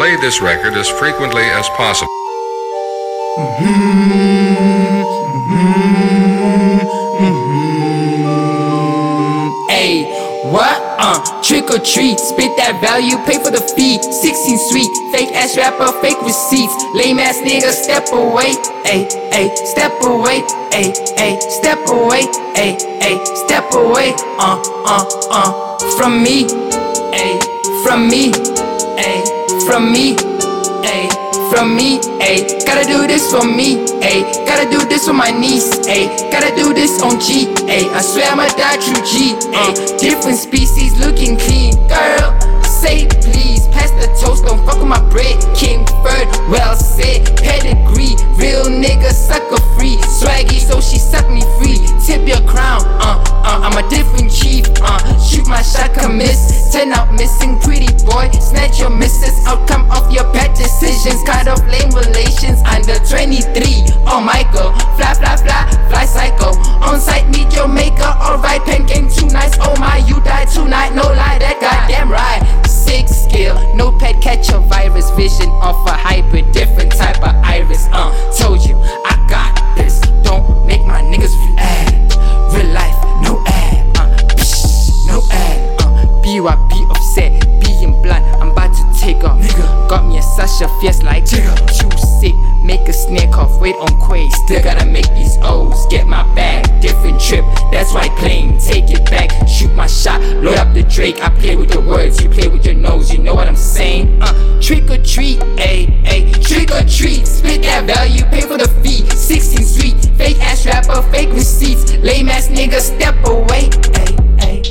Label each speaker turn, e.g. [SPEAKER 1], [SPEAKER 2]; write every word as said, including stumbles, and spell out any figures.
[SPEAKER 1] Play this record as frequently as possible.
[SPEAKER 2] Mm-hmm, mm-hmm, mm-hmm. Ay, what? Uh, trick or treat, spit that value, pay for the fee. sixteen sweet, fake ass rapper, fake receipts. Lame ass nigga, step away. Ay, ay, step away. Ay, ay, step away. Ay, ay, step away. Uh, uh, uh, from me. Ay, from me. Ay, from me. Ay, from me. Ay, gotta do this for me. Ay, gotta do this for my niece. Ay, gotta do this on G. Ay, I swear I'ma die true G. Ay, different species looking clean. Girl, say please, pass the toast, don't fuck with my bread. King Bird, well said, pedigree, real nigga, sucker free. Swaggy, so she suck me free. Tip your crown, uh, uh, I'm a different chief. Uh, shoot my shot, can miss. Turn out missing, pretty boy. Snatch your misses, outcome of your bad decisions. Kind of lame relations, under twenty-three. Oh Michael, fly, fly, fly, fly psycho. On site, meet your maker. Alright, pen game too nice. Oh my, you died tonight. No lie, that goddamn right. Six skill, notepad catch a virus. Vision of a hybrid, different type of iris. Uh, told you, I got this. Don't make my niggas ad. Real life, no ad. Uh, psh, no ad. Uh, B Y B upset, being blunt. I'm about to take off. Nigga. Got me a Sasha fierce like Jigga. Too sick, make a snake off. Wait on Quay, still gotta make these O's. Get my bag, different trip. That's why playing, take it back. Shoot my shot, load up the Drake. I play with the words, you play with your nose. You know what I'm saying? Uh, trick or treat, ayy, ayy. Trick or treat, split that value, pay for the fee. sixteen sweet, fake ass rapper, fake receipts. Lame ass nigga, step away, ayy, ayy.